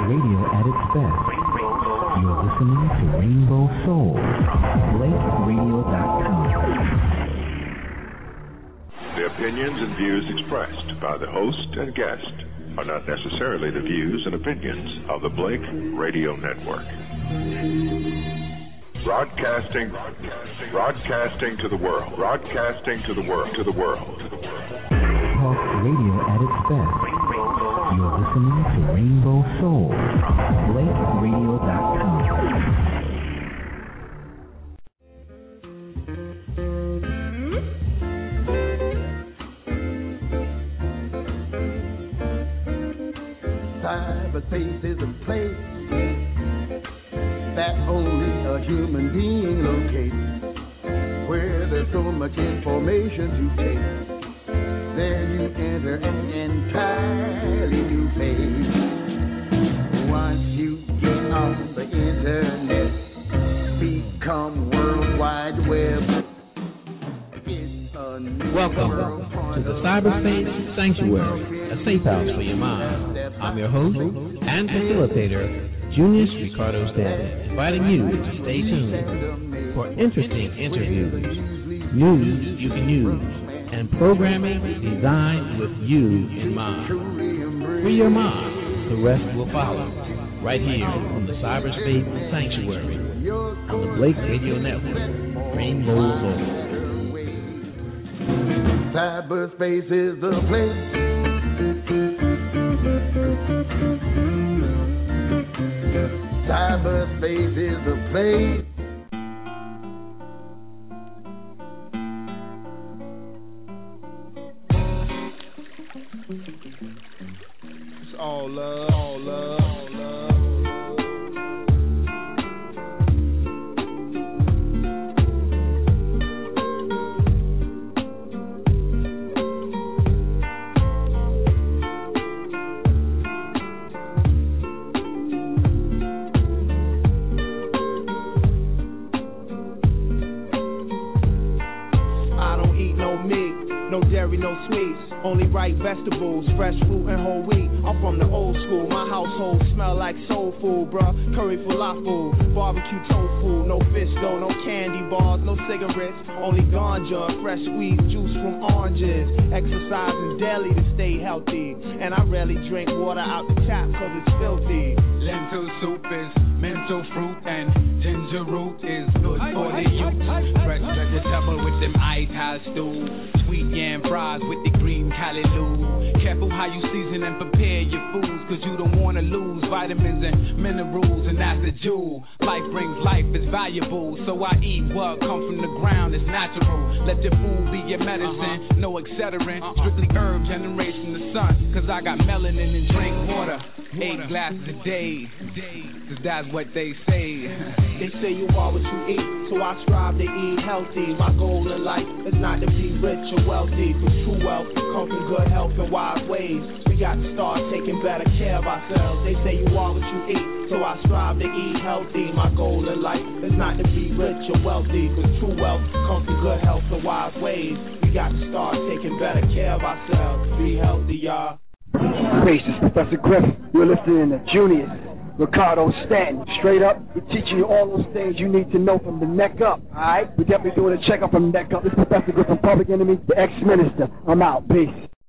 radio at its best. You're listening to Rainbow Soul from BlakeRadio.com. The opinions and views expressed by the host and guest are not necessarily the views and opinions of the Blake Radio Network. Broadcasting to the world. Talk radio at its best. You're listening to Rainbow Soul from BlakeRadio.com. Cyberspace is a place that only a human being locates, where there's so much information to take. There you enter an entirely new page. Once you get on the internet, become World Wide Web. Welcome to the Cyberspace Sanctuary, a safe house for your mind. I'm your host and facilitator, Junius Ricardo Stanton, inviting you to stay tuned for interesting interviews, news you can use, and programming designed with you in mind. Free your mind, the rest will follow, right here from the Cyberspace Sanctuary on the Blake Radio Network, Rainbow Soul. Cyberspace is the place. Cyberspace is the place. It's all love, all love, all love. No dairy, no sweets, only ripe vegetables, fresh fruit and whole wheat. I'm from the old school, my household smell like soul food, bruh. Curry falafel, barbecue tofu, no fish though, no candy bars, no cigarettes, only ganja, fresh squeezed juice from oranges. Exercising daily to stay healthy, and I rarely drink water out the tap cause it's filthy. Lentil soup is mental fruit and ginger root is good for the youth. Fresh vegetable with them Thai stew. Sweet yam fries with the green callaloo. Careful how you season and prepare your foods, cause you don't wanna lose vitamins and minerals, and that's the jewel. Life brings life, it's valuable, so I eat what come from the ground, it's natural. Let your food be your medicine, no accelerant. Strictly herb generation the sun, cause I got melanin and drink water 8 glasses a day, cause that's what they say. They say you are what you eat, so I strive to eat healthy. My goal in life is not to be rich or wealthy, cause true wealth comes from good health and wise ways. We got to start taking better care of ourselves. They say you are what you eat, so I strive to eat healthy. My goal in life is not to be rich or wealthy, cause true wealth comes from good health and wise ways. We got to start taking better care of ourselves. Be healthy, y'all. This is Professor Griff. You're listening to Junius Ricardo Stanton. Straight up, we're teaching you all those things you need to know from the neck up, alright? We're definitely doing a checkup from the neck up. This is Professor Griff from Public Enemy, the ex-minister. I'm out. Peace.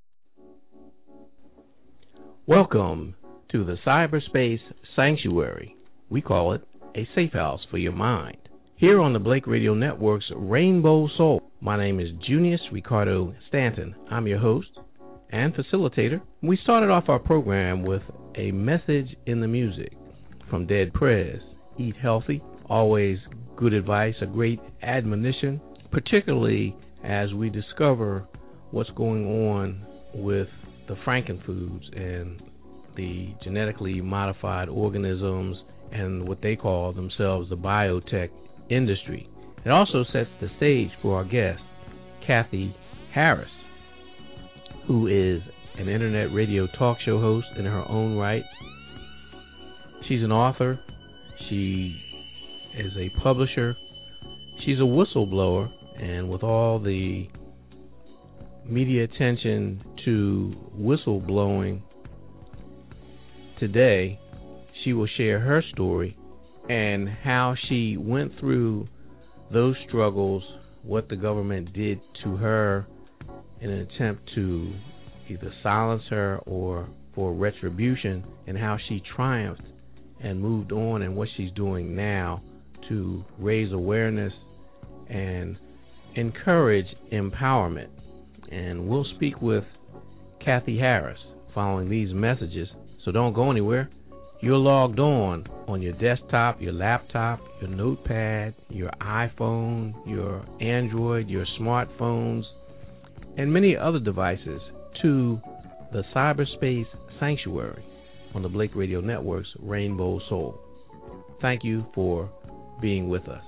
Welcome to the Cyberspace Sanctuary. We call it a safe house for your mind. Here on the Blake Radio Network's Rainbow Soul. My name is Junius Ricardo Stanton. I'm your host and facilitator. We started off our program with a message in the music from Dead Prez. Eat healthy, always good advice, a great admonition, particularly as we discover what's going on with the frankenfoods and the genetically modified organisms and what they call themselves the biotech industry. It also sets the stage for our guest, Kathy Harris, who is an internet radio talk show host in her own right. She's an author. She is a publisher. She's a whistleblower. And with all the media attention to whistleblowing today, she will share her story and how she went through those struggles, what the government did to her in an attempt to either silence her or for retribution, and how she triumphed and moved on, and what she's doing now to raise awareness and encourage empowerment. And we'll speak with Kathy Harris following these messages, so don't go anywhere. You're logged on your desktop, your laptop, your notepad, your iPhone, your Android, your smartphones, and many other devices to the Cyberspace Sanctuary on the Blake Radio Network's Rainbow Soul. Thank you for being with us.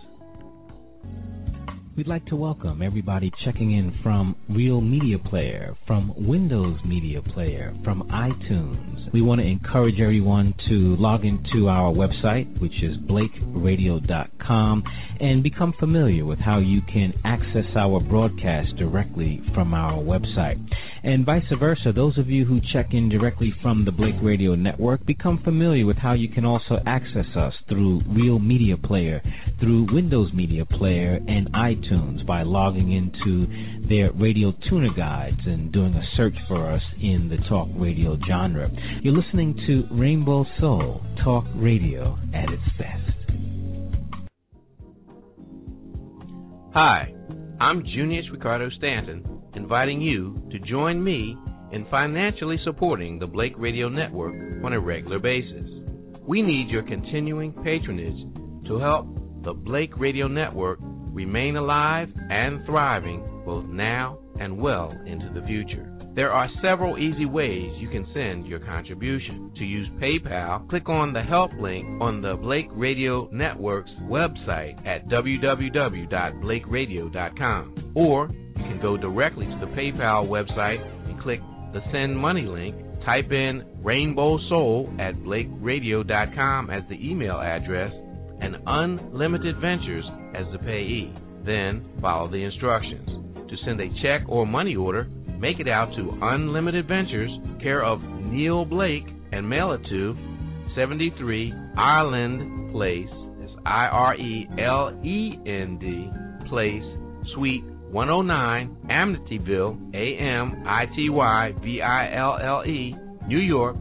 We'd like to welcome everybody checking in from Real Media Player, from Windows Media Player, from iTunes. We want to encourage everyone to log into our website, which is blakeradio.com, and become familiar with how you can access our broadcast directly from our website. And vice versa, those of you who check in directly from the Blake Radio Network, become familiar with how you can also access us through Real Media Player, through Windows Media Player, and iTunes by logging into their radio tuner guides and doing a search for us in the talk radio genre. You're listening to Rainbow Soul, talk radio at its best. Hi, I'm Junius Ricardo Stanton, inviting you to join me in financially supporting the Blake Radio Network on a regular basis. We need your continuing patronage to help the Blake Radio Network remain alive and thriving both now and well into the future. There are several easy ways you can send your contribution. To use PayPal, click on the help link on the Blake Radio Network's website at www.blakeradio.com. Or you can go directly to the PayPal website and click the Send Money link. Type in Rainbow Soul at blakeradio.com as the email address and Unlimited Ventures as the payee. Then follow the instructions. To send a check or money order, make it out to Unlimited Ventures, care of Neil Blake, and mail it to 73 Ireland Place, that's IRELEND Place, Suite 109, Amityville, AMITYVILLE, New York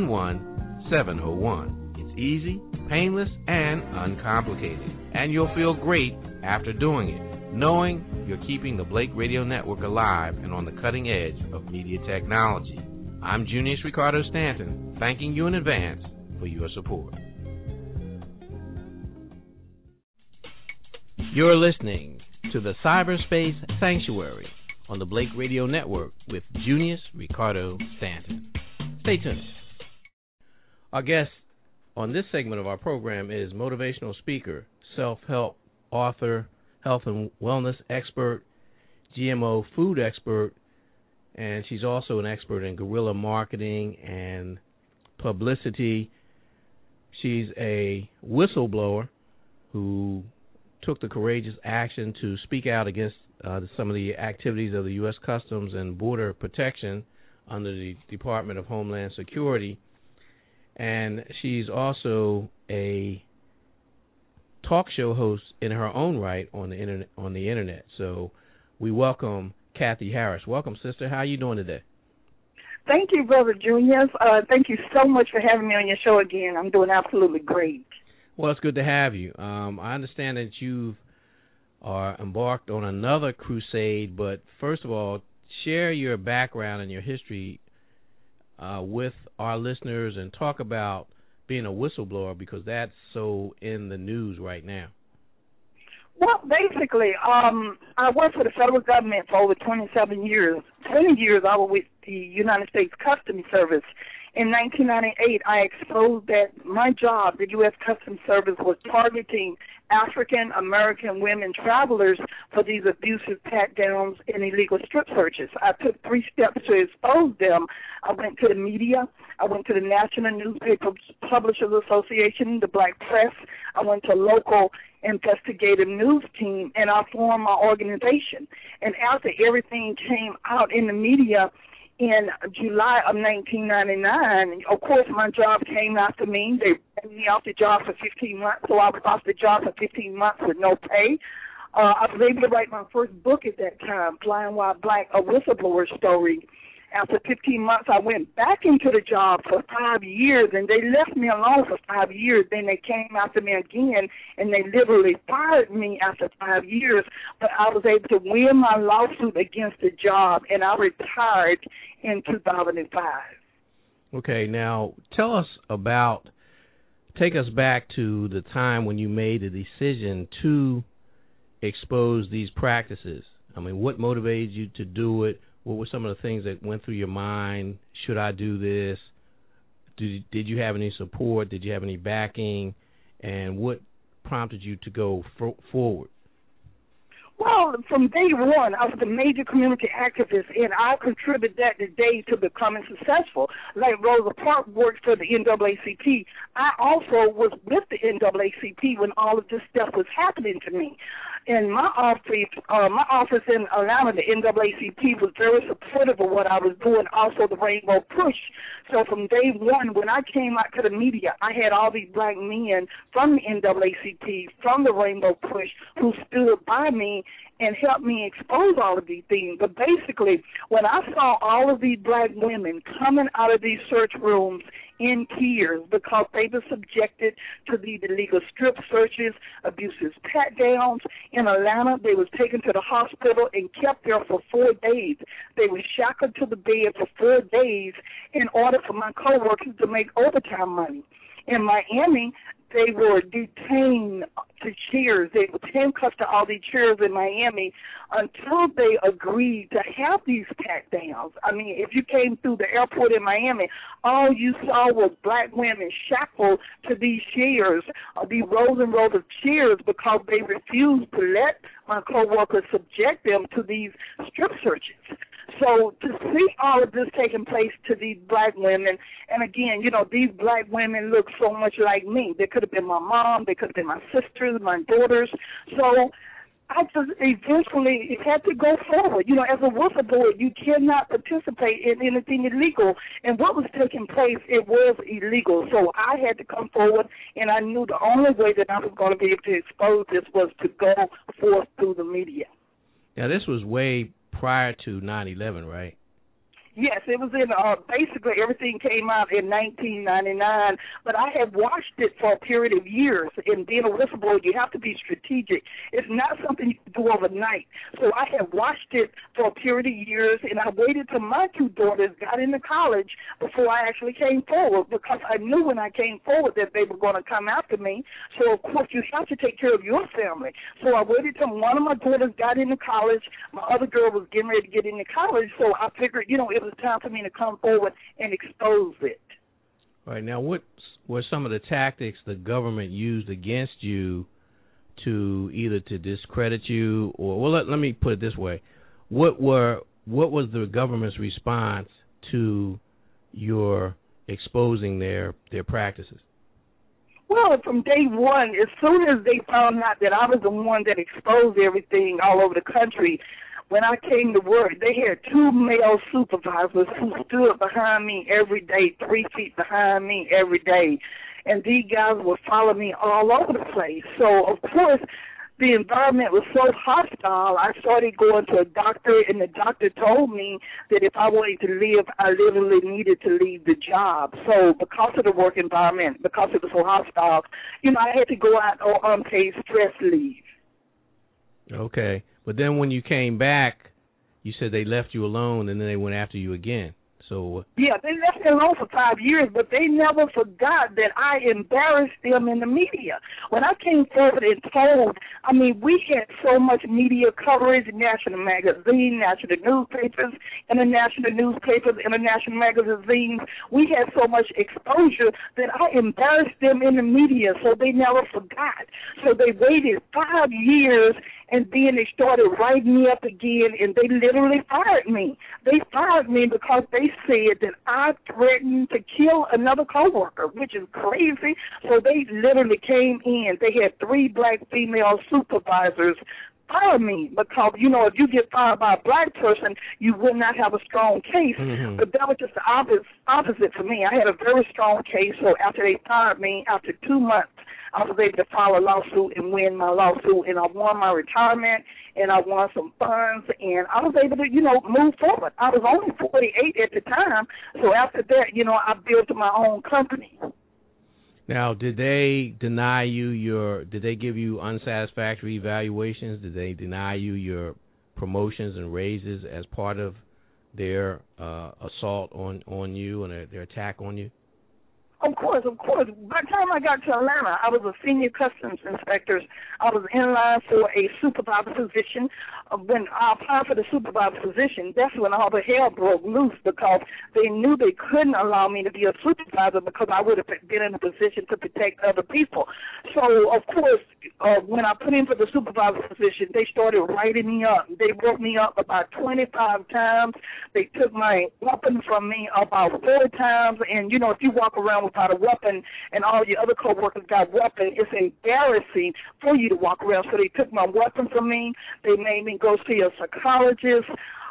11701. It's easy, painless, and uncomplicated. And you'll feel great after doing it, knowing you're keeping the Blake Radio Network alive and on the cutting edge of media technology. I'm Junius Ricardo Stanton, thanking you in advance for your support. You're listening to the Cyberspace Sanctuary on the Blake Radio Network with Junius Ricardo Stanton. Stay tuned. Our guest on this segment of our program is motivational speaker, self-help author, health and wellness expert, GMO food expert, and she's also an expert in guerrilla marketing and publicity. She's a whistleblower who took the courageous action to speak out against some of the activities of the U.S. Customs and Border Protection under the Department of Homeland Security. And she's also a talk show host in her own right on the internet. So we welcome Kathy Harris. Welcome, sister. How are you doing today? Thank you, Brother Junius. Thank you so much for having me on your show again. I'm doing absolutely great. Well, it's good to have you. I understand that you are embarked on another crusade, but first of all, share your background and your history with our listeners and talk about being a whistleblower, because that's so in the news right now. Well, basically, I worked for the federal government for over 27 years. 20 years I was with the United States Customs Service. In 1998, I exposed that my job, the U.S. Customs Service, was targeting African-American women travelers for these abusive pat-downs and illegal strip searches. I took 3 steps to expose them. I went to the media. I went to the National Newspaper Publishers Association, the Black Press. I went to local investigative news team, and I formed my organization. And after everything came out in the media, in July of 1999, of course, my job came after me. They had me off the job for 15 months, so I was off the job for 15 months with no pay. I was able to write my first book at that time, Flying While Black, a whistleblower story. After 15 months, I went back into the job for 5 years, and they left me alone for 5 years. Then they came after me again, and they literally fired me after 5 years. But I was able to win my lawsuit against the job, and I retired in 2005. Okay, now tell us take us back to the time when you made the decision to expose these practices. I mean, what motivated you to do it? What were some of the things that went through your mind? Should I do this? Did you have any support? Did you have any backing? And what prompted you to go forward? Well, from day one, I was a major community activist, and I contributed that today to becoming successful. Like Rosa Parks worked for the NAACP. I also was with the NAACP when all of this stuff was happening to me. In my office in Atlanta, the NAACP was very supportive of what I was doing, also the Rainbow Push. So from day one, when I came out to the media, I had all these black men from the NAACP, from the Rainbow Push, who stood by me and helped me expose all of these things. But basically, when I saw all of these black women coming out of these search rooms in tears because they were subjected to these illegal strip searches, abusive pat-downs. In Atlanta, they was taken to the hospital and kept there for 4 days. They were shackled to the bed for 4 days in order for my coworkers to make overtime money. In Miami, they were detained to chairs. They were handcuffed to all these chairs in Miami until they agreed to have these pat-downs. I mean, if you came through the airport in Miami, all you saw was black women shackled to these chairs, these rows and rows of chairs, because they refused to let my coworkers subject them to these strip searches. So to see all of this taking place to these black women, and again, you know, these black women look so much like me. They could have been my mom. They could have been my sisters, my daughters. So I just eventually had to go forward. You know, as a whistleblower, you cannot participate in anything illegal. And what was taking place, it was illegal. So I had to come forward, and I knew the only way that I was going to be able to expose this was to go forth through the media. Now, this was way prior to 9/11, right? Yes, it was in, basically everything came out in 1999, but I had watched it for a period of years. And being a whistleblower, you have to be strategic. It's not something you can do overnight. So I had watched it for a period of years, and I waited till my 2 daughters got into college before I actually came forward, because I knew when I came forward that they were going to come after me. So, of course, you have to take care of your family. So I waited till one of my daughters got into college. My other girl was getting ready to get into college, so I figured, you know, it was time for me to come forward and expose it. All right. Now, what were some of the tactics the government used against you to either to discredit you, or, well, let me put it this way: what was the government's response to your exposing their practices? Well, from day one, as soon as they found out that I was the one that exposed everything all over the country, when I came to work, they had 2 male supervisors who stood behind me every day, 3 feet behind me every day. And these guys would follow me all over the place. So, of course, the environment was so hostile, I started going to a doctor, and the doctor told me that if I wanted to live, I literally needed to leave the job. So because of the work environment, because it was so hostile, you know, I had to go out on unpaid stress leave. Okay. But then when you came back, you said they left you alone, and then they went after you again. So yeah, they left me alone for 5 years, but they never forgot that I embarrassed them in the media. When I came forward and told, I mean, we had so much media coverage, national magazine, national newspapers, international magazines. We had so much exposure that I embarrassed them in the media, so they never forgot. So they waited 5 years, and then they started writing me up again, and they literally fired me. They fired me because they said that I threatened to kill another coworker, which is crazy. So they literally came in. They had 3 black female supervisors fire me because, you know, if you get fired by a black person, you would not have a strong case. Mm-hmm. But that was just the opposite for me. I had a very strong case, so after they fired me, after 2 months, I was able to file a lawsuit and win my lawsuit, and I won my retirement, and I won some funds, and I was able to, you know, move forward. I was only 48 at the time, so after that, you know, I built my own company. Now, did they deny you did they give you unsatisfactory evaluations? Did they deny you your promotions and raises as part of their assault on you and their attack on you? Of course. By the time I got to Atlanta, I was a senior customs inspector. I was in line for a supervisor position. When I applied for the supervisor position, that's when all the hell broke loose because they knew they couldn't allow me to be a supervisor because I would have been in a position to protect other people. So, of course, when I put in for the supervisor position, they started writing me up. They wrote me up about 25 times. They took my weapon from me about 4 times. And, you know, if you walk around without a weapon and all your other co-workers got weapons, it's embarrassing for you to walk around. So they took my weapon from me. They made me go see a psychologist.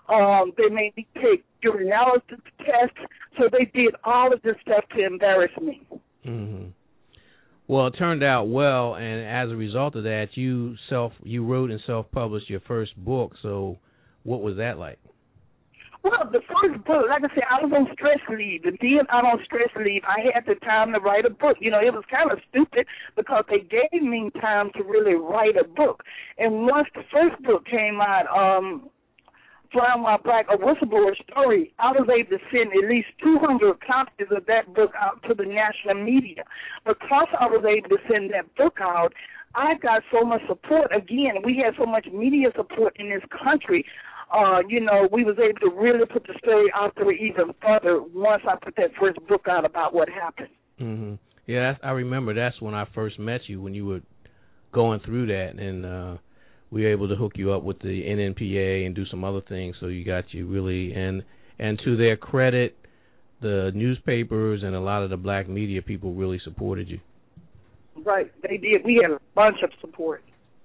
They made me take urinalysis tests. So they did all of this stuff to embarrass me. Mm-hmm. Well, it turned out well, and as a result of that, you wrote and self-published your first book. So what was that like? Well, the first book, like I said, I was on stress leave. And being out on stress leave, I had the time to write a book. You know, it was kind of stupid because they gave me time to really write a book. And once the first book came out, Flying While Black, A Whistleblower Story, I was able to send at least 200 copies of that book out to the national media. Because I was able to send that book out, I got so much support. Again, we had so much media support in this country. You know, we was able to really put the story out there even further once I put that first book out about what happened. Mm-hmm. Yeah, I remember that's when I first met you, when you were going through that, and we were able to hook you up with the NNPA and do some other things, so you got you really, and to their credit, the newspapers and a lot of the black media people really supported you. Right, they did. We had a bunch of support.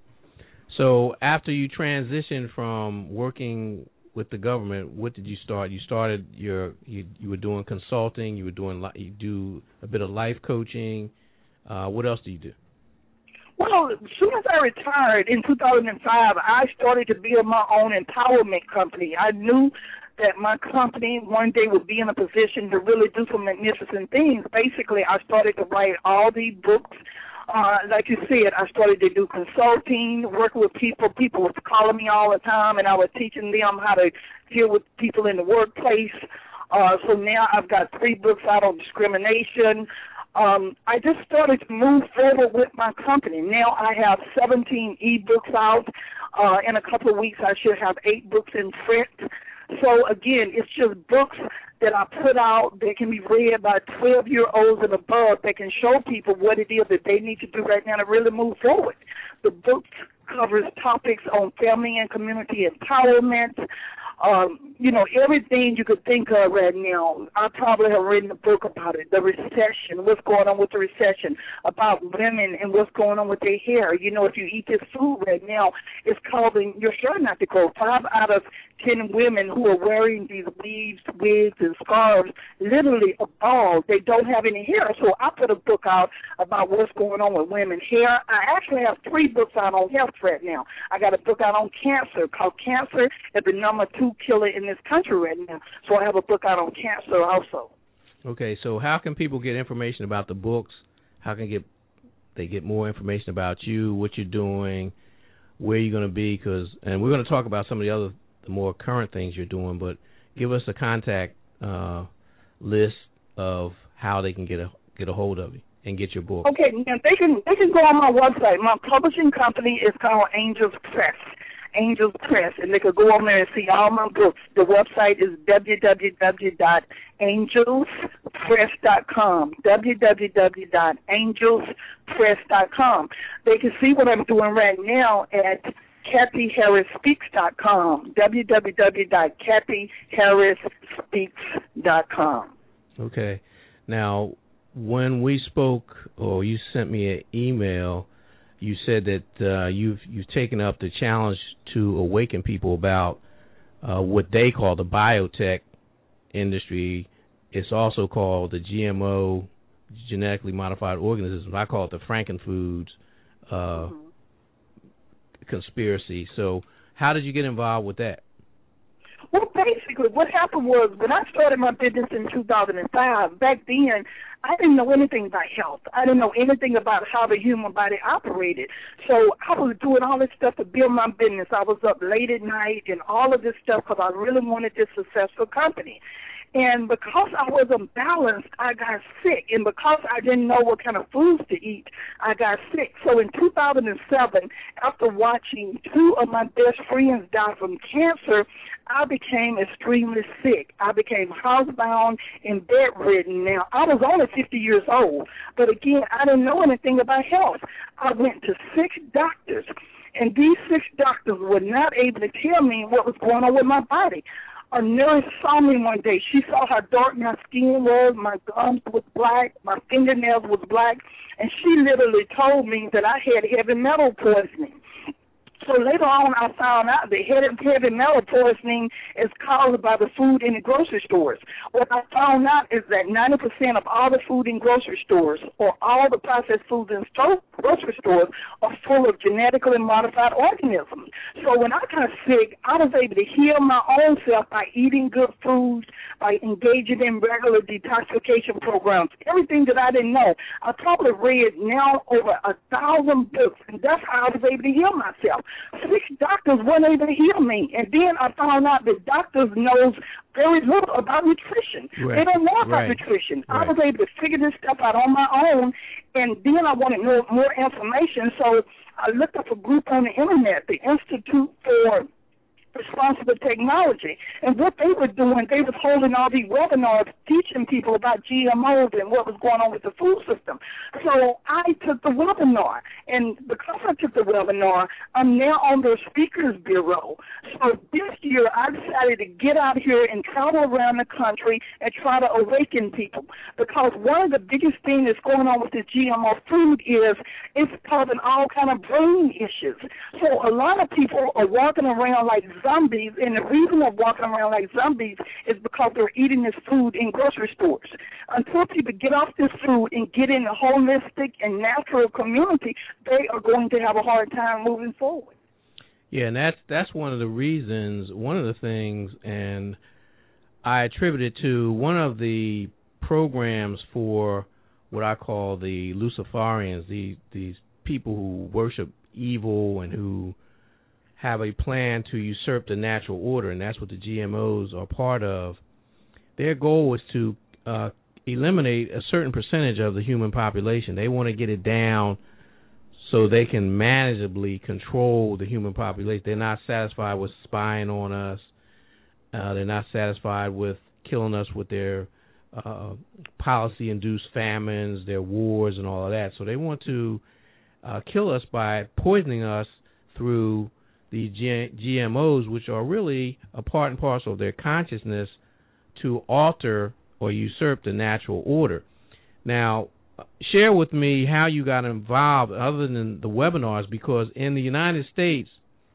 So after you transitioned from working with the government, what did you start? You started you were doing consulting, you do a bit of life coaching. What else do you do? Well, as soon as I retired in 2005, I started to build my own empowerment company. I knew that my company one day would be in a position to really do some magnificent things. Basically, I started to write all these books. Like you said, I started to do consulting, working with people. People was calling me all the time, and I was teaching them how to deal with people in the workplace. So now I've got 3 books out on discrimination. I just started to move forward with my company. Now I have 17 e-books out. In a couple of weeks, I should have 8 books in print. So, again, it's just books that I put out that can be read by 12-year-olds and above that can show people what it is that they need to do right now to really move forward. The book covers topics on family and community empowerment, you know, everything you could think of right now. I probably have written a book about it, the recession, what's going on with the recession, about women and what's going on with their hair. You know, if you eat this food right now, it's causing your hair not to grow. 5 out of 10 women who are wearing these weaves, wigs, and scarves literally are bald. They don't have any hair. So I put a book out about what's going on with women's hair. I actually have 3 books out on health right now. I got a book out on cancer called Cancer is the number 2 killer in this country right now. So I have a book out on cancer also. Okay, so how can people get information about the books? How can they get more information about you, what you're doing, where you're going to be? And we're going to talk about some of the more current things you're doing, but give us a contact list of how they can get a hold of you and get your book. Okay, now they can go on my website. My publishing company is called Angels Press, and they could go on there and see all my books. The website is www.angelspress.com, www.angelspress.com. They can see what I'm doing right now at KathyHarrisSpeaks.com, www.KathyHarrisSpeaks.com. Okay. Now, when we spoke, or you sent me an email, you said that you've taken up the challenge to awaken people about what they call the biotech industry. It's also called the GMO, genetically modified organisms. I call it the Frankenfoods conspiracy. So how did you get involved with that? Well, basically, what happened was when I started my business in 2005, back then, I didn't know anything about health. I didn't know anything about how the human body operated. So I was doing all this stuff to build my business. I was up late at night and all of this stuff because I really wanted this successful company. And because I wasn't balanced, I got sick. And because I didn't know what kind of foods to eat, I got sick. So in 2007, after watching two of my best friends die from cancer, I became extremely sick. I became housebound and bedridden. Now, I was only 50 years old, but again, I didn't know anything about health. I went to 6 doctors, and these 6 doctors were not able to tell me what was going on with my body. A nurse saw me one day. She saw how dark my skin was, my gums was black, my fingernails was black, and she literally told me that I had heavy metal poisoning. So later on, I found out that heavy metal poisoning is caused by the food in the grocery stores. What I found out is that 90% of all the food in grocery stores, or all the processed foods in grocery stores, are full of genetically modified organisms. So when I got sick, I was able to heal my own self by eating good foods, by engaging in regular detoxification programs, everything that I didn't know. I probably read now over 1,000 books, and that's how I was able to heal myself. 6 doctors weren't able to heal me, and then I found out that doctors knows very little about nutrition. Right. They don't know about nutrition. Right. I was able to figure this stuff out on my own, and then I wanted more information, so I looked up a group on the internet, the Institute for Responsible Technology, and what they were doing, they was holding all these webinars teaching people about GMOs and what was going on with the food system. So I took the webinar, and because I took the webinar, I'm now on their speakers bureau. So this year I decided to get out here and travel around the country and try to awaken people, because one of the biggest things that's going on with this GMO food is it's causing all kind of brain issues. So a lot of people are walking around like zombies, and the reason they're walking around like zombies is because they're eating this food in grocery stores. Until people get off this food and get in a holistic and natural community, they are going to have a hard time moving forward. Yeah, and that's one of the reasons, one of the things, and I attribute it to one of the programs for what I call the Luciferians, these people who worship evil and who have a plan to usurp the natural order, and that's what the GMOs are part of. Their goal is to eliminate a certain percentage of the human population. They want to get it down so they can manageably control the human population. They're not satisfied with spying on us. They're not satisfied with killing us with their policy-induced famines, their wars, and all of that. So they want to kill us by poisoning us through the GMOs, which are really a part and parcel of their consciousness to alter or usurp the natural order. Now, share with me how you got involved other than the webinars, because in the United States,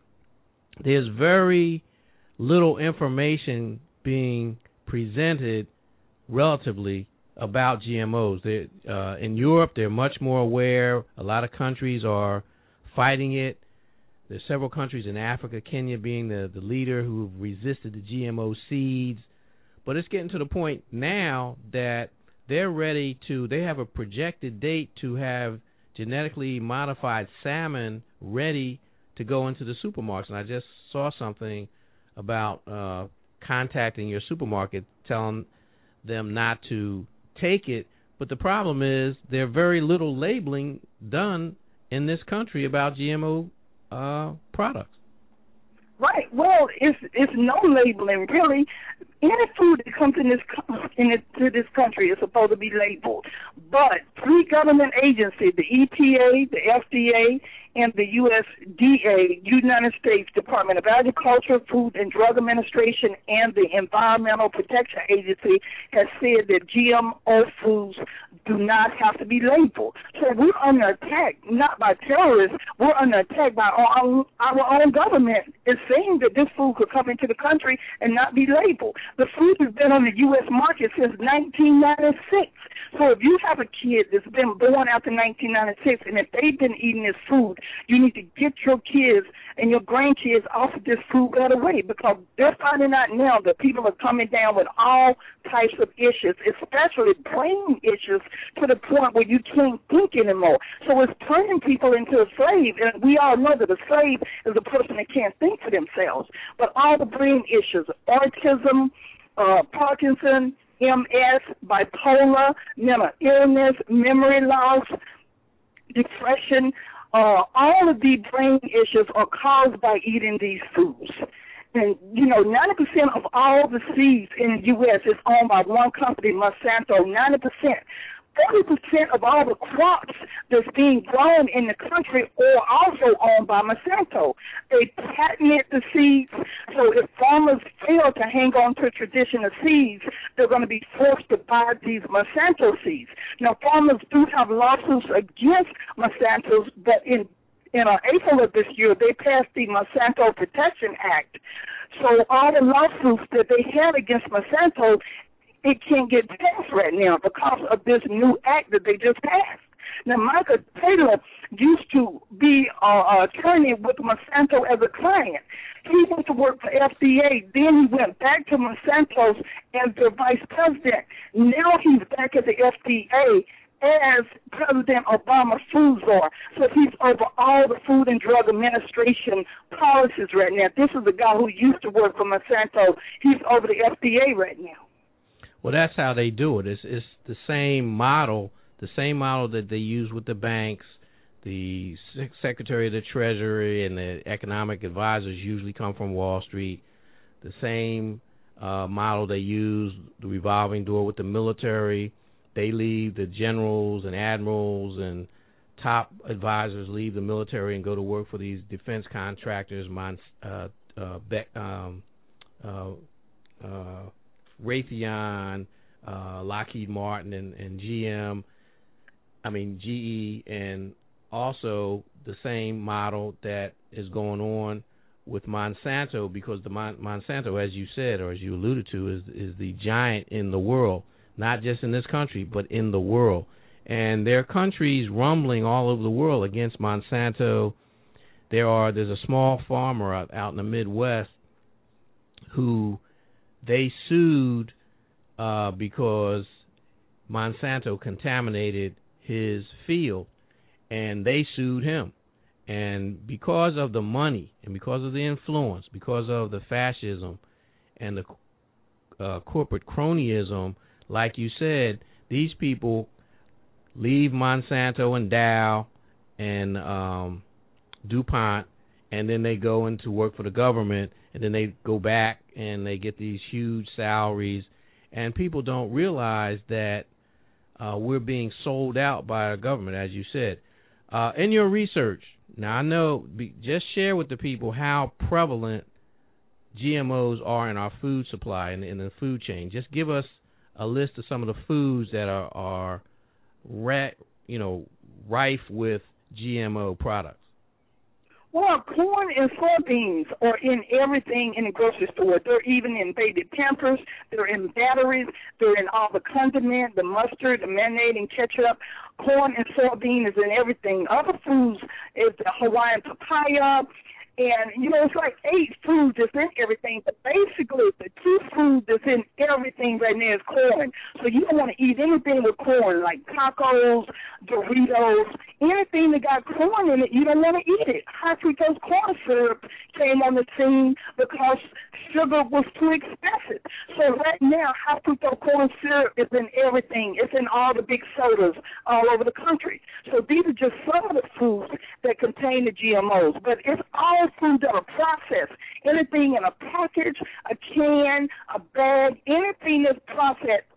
there's very little information being presented relatively about GMOs. In Europe, they're much more aware. A lot of countries are fighting it. There's several countries in Africa, Kenya being the leader, who have resisted the GMO seeds. But it's getting to the point now that they're ready to, they have a projected date to have genetically modified salmon ready to go into the supermarkets. And I just saw something about contacting your supermarket, telling them not to take it. But the problem is there's very little labeling done in this country about GMO products. Right. Well, it's no labeling really. Any food that comes into this country is supposed to be labeled. But 3 government agencies, the EPA, the FDA, and the USDA, United States Department of Agriculture, Food and Drug Administration, and the Environmental Protection Agency has said that GMO foods do not have to be labeled. So we're under attack, not by terrorists. We're under attack by our own government. It's saying that this food could come into the country and not be labeled. The food has been on the U.S. market since 1996. So if you have a kid that's been born after 1996, and if they've been eating this food, you need to get your kids and your grandkids off of this food right away, because they're finding out now that people are coming down with all types of issues, especially brain issues, to the point where you can't think anymore. So it's turning people into a slave, and we all know that a slave is a person that can't think for themselves. But all the brain issues, autism, Parkinson, MS, bipolar, mental illness, memory loss, depression, all of these brain issues are caused by eating these foods. And, 90% of all the seeds in the U.S. is owned by one company, Monsanto, 90%. 40% of all the crops that's being grown in the country are also owned by Monsanto. They patented the seeds, so if farmers fail to hang on to traditional seeds, they're going to be forced to buy these Monsanto seeds. Now, farmers do have lawsuits against Monsanto, but in April of this year, they passed the Monsanto Protection Act. So all the lawsuits that they had against Monsanto, it can't get passed right now because of this new act that they just passed. Now, Michael Taylor used to be an attorney with Monsanto as a client. He went to work for FDA. Then he went back to Monsanto as their vice president. Now he's back at the FDA as President Obama's food czar. So he's over all the Food and Drug Administration policies right now. This is the guy who used to work for Monsanto. He's over the FDA right now. Well, that's how they do it. It's the same model that they use with the banks. The Secretary of the Treasury and the economic advisors usually come from Wall Street. The same model they use, the revolving door with the military. They leave, the generals and admirals and top advisors leave the military and go to work for these defense contractors, Raytheon, Lockheed Martin, and GE, and also the same model that is going on with Monsanto, because the Monsanto, as you said, or as you alluded to, is the giant in the world, not just in this country, but in the world. And there are countries rumbling all over the world against Monsanto. There's a small farmer out in the Midwest who they sued because Monsanto contaminated his field, and they sued him. And because of the money and because of the influence, because of the fascism and the corporate cronyism, like you said, these people leave Monsanto and Dow and DuPont, and then they go into work for the government, and then they go back and they get these huge salaries. And people don't realize that we're being sold out by our government, as you said. In your research, now I know, just share with the people how prevalent GMOs are in our food supply and in the food chain. Just give us a list of some of the foods that are rife with GMO products. Well, corn and soybeans are in everything in the grocery store. They're even in baby Pampers. They're in batteries. They're in all the condiment, the mustard, the mayonnaise, and ketchup. Corn and soybean is in everything. Other foods is the Hawaiian papaya. And, it's like 8 foods that's in everything, but basically the 2 foods that's in everything right now is corn. So you don't want to eat anything with corn, like tacos, Doritos, anything that got corn in it, you don't want to eat it. High fructose corn syrup came on the scene because sugar was too expensive. So right now, high fructose corn syrup is in everything. It's in all the big sodas all over the country. So these are just some of the foods that contain the GMOs, but it's all food that are processed. Anything in a package, a can, a bag, anything that's processed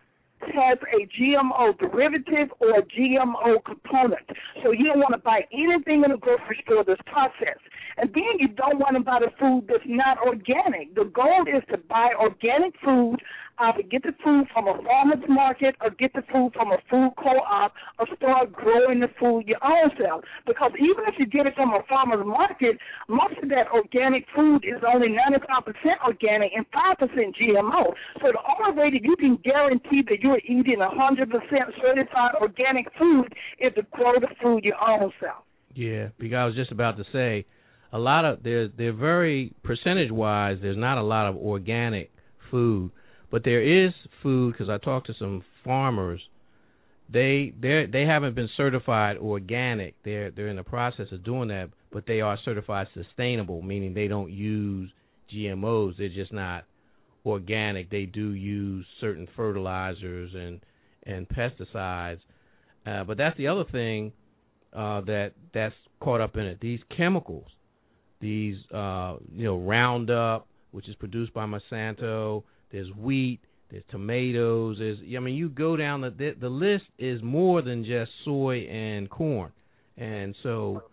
has a GMO derivative or GMO component. So you don't want to buy anything in a grocery store that's processed. And then you don't want to buy the food that's not organic. The goal is to buy organic food, either get the food from a farmer's market or get the food from a food co-op or start growing the food your own self. Because even if you get it from a farmer's market, most of that organic food is only 95% organic and 5% GMO. So the only way that you can guarantee that you're eating 100% certified organic food is to grow the food your own self. Yeah, because I was just about to say, a lot of they're very percentage-wise. There's not a lot of organic food, but there is food because I talked to some farmers. They haven't been certified organic. They're in the process of doing that, but they are certified sustainable, meaning they don't use GMOs. They're just not organic. They do use certain fertilizers and pesticides, but that's the other thing that's caught up in it. These chemicals. These, Roundup, which is produced by Monsanto. There's wheat. There's tomatoes. You go down the list is more than just soy and corn, and so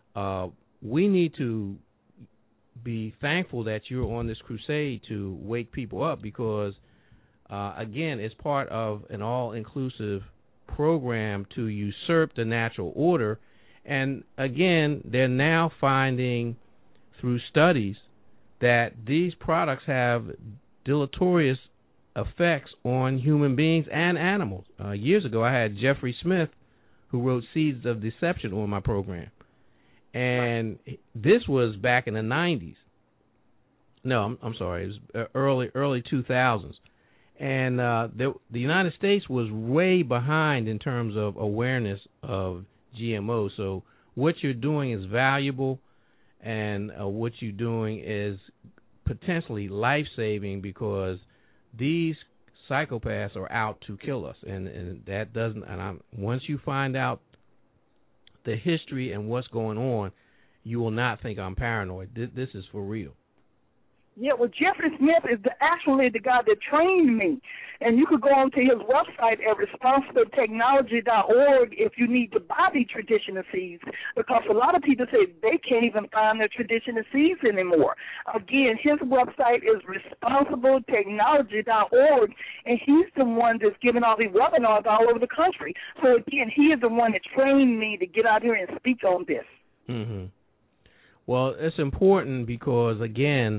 we need to be thankful that you're on this crusade to wake people up because, again, it's part of an all-inclusive program to usurp the natural order, and again, they're now finding through studies that these products have deleterious effects on human beings and animals. Years ago, I had Jeffrey Smith, who wrote Seeds of Deception, on my program. And this was back in the 90s. No, I'm sorry. It was early 2000s. And the United States was way behind in terms of awareness of GMO. So what you're doing is valuable. And what you're doing is potentially life-saving because these psychopaths are out to kill us, and that doesn't. And once you find out the history and what's going on, you will not think I'm paranoid. This is for real. Yeah, well, Jeffrey Smith is actually the guy that trained me. And you could go onto his website at responsibletechnology.org if you need to buy the traditional seeds, because a lot of people say they can't even find their traditional seeds anymore. Again, his website is responsibletechnology.org, and he's the one that's giving all the webinars all over the country. So, again, he is the one that trained me to get out here and speak on this. Mm-hmm. Well, it's important because, again,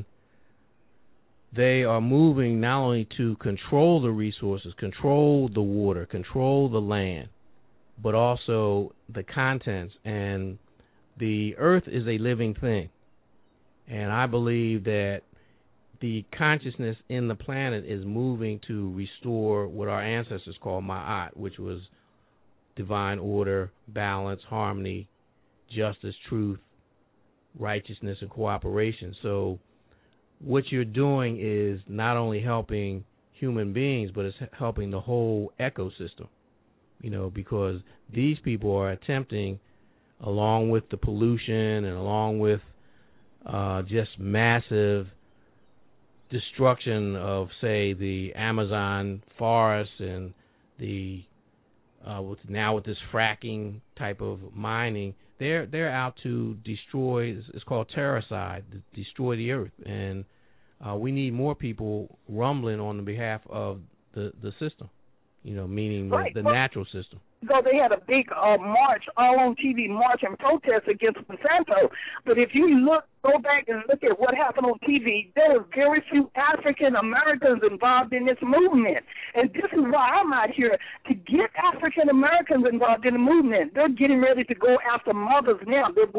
they are moving not only to control the resources, control the water, control the land, but also the contents. And the earth is a living thing. And I believe that the consciousness in the planet is moving to restore what our ancestors called Ma'at, which was divine order, balance, harmony, justice, truth, righteousness, and cooperation. So what you're doing is not only helping human beings, but it's helping the whole ecosystem, because these people are attempting, along with the pollution and along with just massive destruction of, say, the Amazon forest and the with this fracking type of mining, they're out to destroy. It's called terroricide, to destroy the earth, and we need more people rumbling on the behalf of the system, meaning the natural system. So they had a big march, all on TV march and protest against Monsanto. But if you go back and look at what happened on TV, there were very few African Americans involved in this movement. And this is why I'm out here, to get African Americans involved in the movement. They're getting ready to go after mothers now. The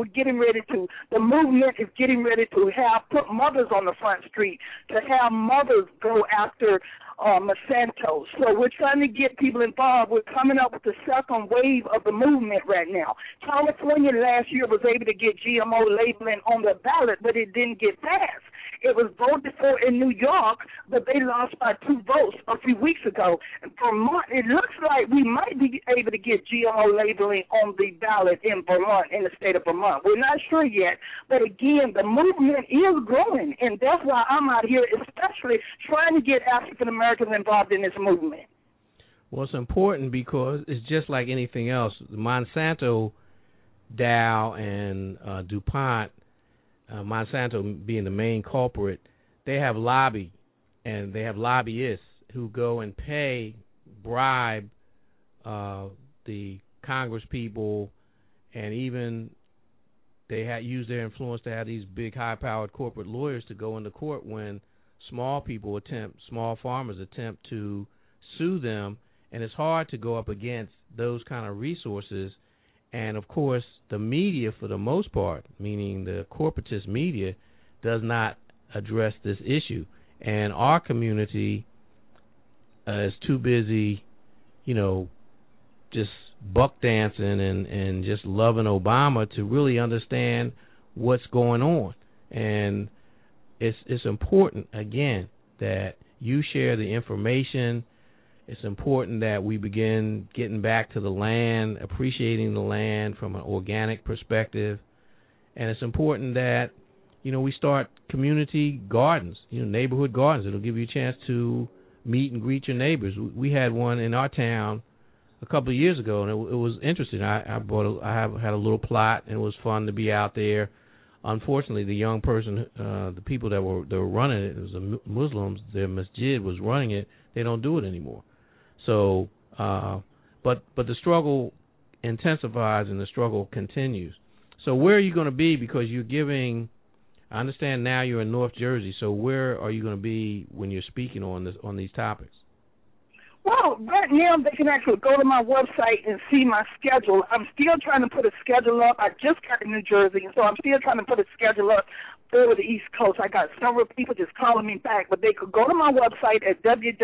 movement is getting ready to put mothers on the front street, to have mothers go after Monsanto. So we're trying to get people involved. We're coming up with the second wave of the movement right now. California last year was able to get GMO labeling on the ballot, but it didn't get passed. It was voted for in New York, but they lost by 2 votes a few weeks ago. In Vermont, it looks like we might be able to get GMO labeling on the ballot in Vermont, in the state of Vermont. We're not sure yet, but again, the movement is growing, and that's why I'm out here, especially trying to get African Americans involved in this movement. Well, it's important because it's just like anything else. Monsanto, Dow, and DuPont, Monsanto being the main culprit, they have lobby, and they have lobbyists who go and bribe the Congress people, and even they use their influence to have these big, high-powered corporate lawyers to go into court when small farmers attempt to sue them, and it's hard to go up against those kind of resources. And, of course, the media, for the most part, meaning the corporatist media, does not address this issue. And our community is too busy, just buck dancing and just loving Obama to really understand what's going on. And it's important, again, that you share the information. It's important that we begin getting back to the land, appreciating the land from an organic perspective. And it's important that, we start community gardens, neighborhood gardens. It'll give you a chance to meet and greet your neighbors. We had one in our town a couple of years ago, and it was interesting. I had a little plot, and it was fun to be out there. Unfortunately, the young person, the people that were running it was the Muslims. Their masjid was running it. They don't do it anymore. So, but the struggle intensifies and the struggle continues. So where are you going to be? Because you're giving. I understand now you're in North Jersey. So where are you going to be when you're speaking on these topics? Well, right now they can actually go to my website and see my schedule. I'm still trying to put a schedule up. I just got to New Jersey, so I'm still trying to put a schedule up over the East Coast. I got several people just calling me back, but they could go to my website at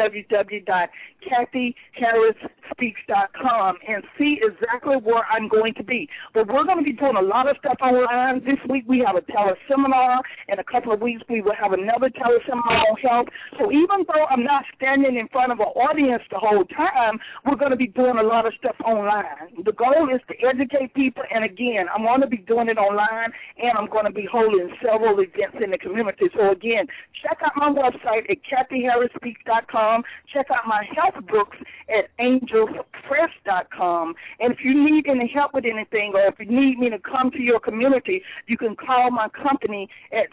www.kathyharrisspeaks.com and see exactly where I'm going to be. But we're going to be doing a lot of stuff online. This week we have a teleseminar. In a couple of weeks we will have another teleseminar on health. So even though I'm not standing in front of an audience the whole time, we're going to be doing a lot of stuff online. The goal is to educate people, and again, I'm going to be doing it online, and I'm going to be holding several events in the community. So again, check out my website at kathyharrisspeaks.com. Check out my health books at angelspress.com. And if you need any help with anything, or if you need me to come to your community, you can call my company at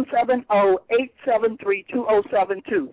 770-873-2072.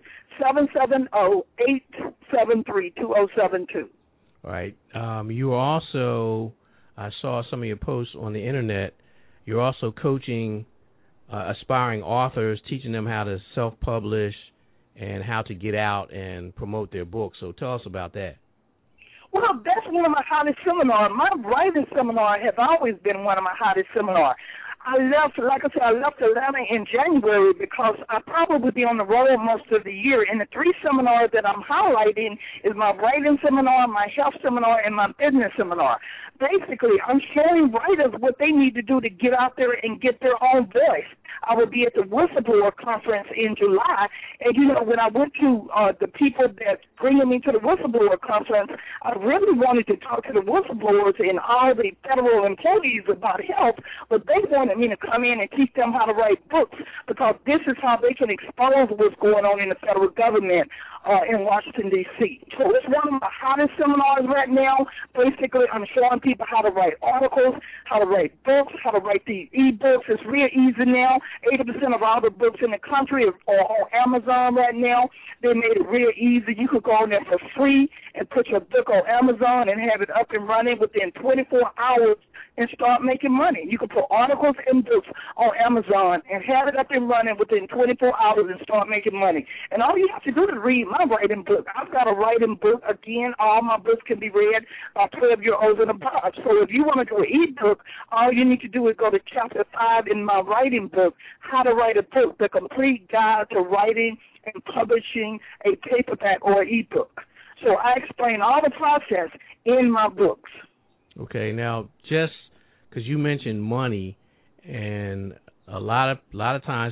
770-873-2072. All right. You also, I saw some of your posts on the internet. You're also coaching aspiring authors, teaching them how to self-publish and how to get out and promote their books. So tell us about that. Well, that's one of my hottest seminars. My writing seminar has always been one of my hottest seminars. I left Atlanta in January because I'll probably be on the road most of the year. And the three seminars that I'm highlighting is my writing seminar, my health seminar, and my business seminar. Basically, I'm showing writers what they need to do to get out there and get their own voice. I will be at the Whistleblower Conference in July, and, when I went to the people that's bringing me to the Whistleblower Conference, I really wanted to talk to the whistleblowers and all the federal employees about health, but they wanted me to come in and teach them how to write books because this is how they can expose what's going on in the federal government in Washington, D.C. So it's one of my hottest seminars right now. Basically, I'm showing people how to write articles, how to write books, how to write the e-books. It's real easy now. 80% of all the books in the country are on Amazon right now. They made it real easy. You could go on there for free and put your book on Amazon and have it up and running within 24 hours and start making money. You can put articles and books on Amazon and have it up and running within 24 hours and start making money. And all you have to do is read my writing book. I've got a writing book. Again, all my books can be read by 12-year-olds and above. So if you want to do an e-book, all you need to do is go to Chapter 5 in my writing book, How to Write a Book, the complete guide to writing and publishing a paperback or e-book. So I explain all the process in my books. Okay, now just because you mentioned money, and a lot of times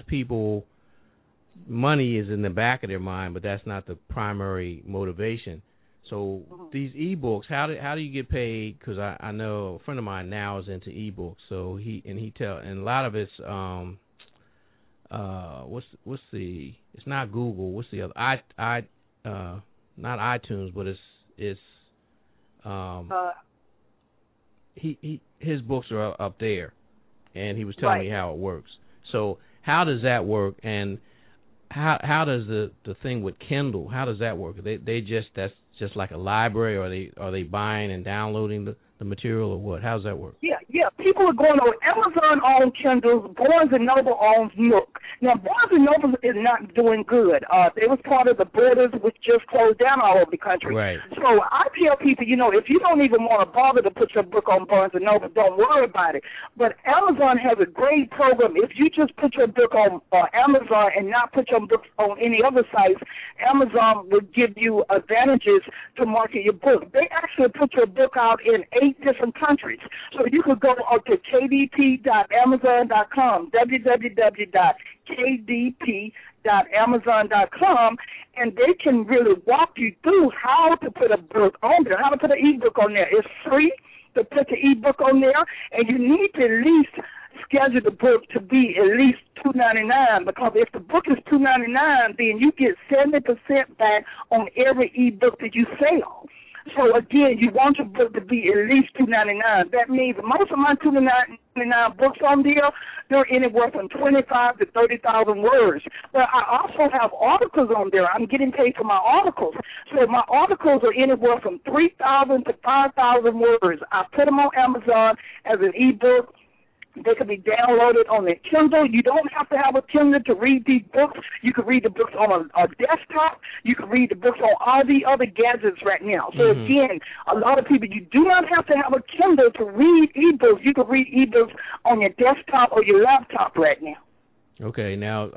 money is in the back of their mind, but that's not the primary motivation. So these e-books, how do you get paid? Because I know a friend of mine now is into e-books, so and a lot of it's it's not Google, what's the other not iTunes, but it's it's his books are up there, and he was telling me how it works. So how does that work, and how does the thing with Kindle, how does that work? That's just like a library, or are they buying and downloading the material, or what? How does that work? Yeah. People are going on Amazon owns Kindles, Barnes and Noble owns Nook. Now Barnes and Noble is not doing good. They was part of the Borders, which just closed down all over the country. Right. So I tell people, if you don't even want to bother to put your book on Barnes and Noble, don't worry about it. But Amazon has a great program. If you just put your book on Amazon and not put your book on any other sites, Amazon will give you advantages to market your book. They actually put your book out in 8 different countries. So you could go to kdp.amazon.com, www.kdp.amazon.com, and they can really walk you through how to put a book on there, how to put an ebook on there. It's free to put the ebook on there, and you need to at least schedule the book to be at least $2.99, because if the book is $2.99, then you get 70% back on every ebook that you sell. So again, you want your book to be at least $2.99. That means most of my $2.99 books on there, they're anywhere from 25 to 30,000 words. But I also have articles on there. I'm getting paid for my articles. So my articles are anywhere from 3,000 to 5,000 words. I put them on Amazon as an ebook. They can be downloaded on the Kindle. You don't have to have a Kindle to read these books. You can read the books on a desktop. You can read the books on all the other gadgets right now. So, again, a lot of people, you do not have to have a Kindle to read ebooks. You can read ebooks on your desktop or your laptop right now. Okay. Now,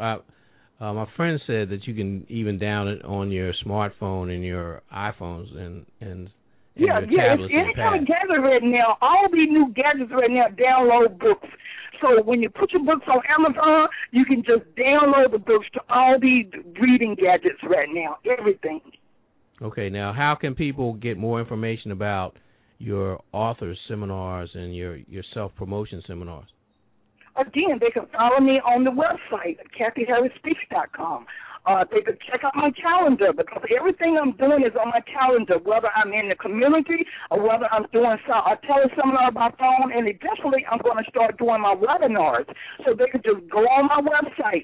my friend said that you can even download it on your smartphone and your iPhones and Yeah, it's any kind of gadget right now. All these new gadgets right now download books. So when you put your books on Amazon, you can just download the books to all these reading gadgets right now, everything. Okay, now how can people get more information about your author seminars and your self-promotion seminars? Again, they can follow me on the website, KathyHarrisSpeaks.com. They could check out my calendar, because everything I'm doing is on my calendar, whether I'm in the community or whether I'm doing a teleseminar by phone, and eventually I'm going to start doing my webinars. So they could just go on my website,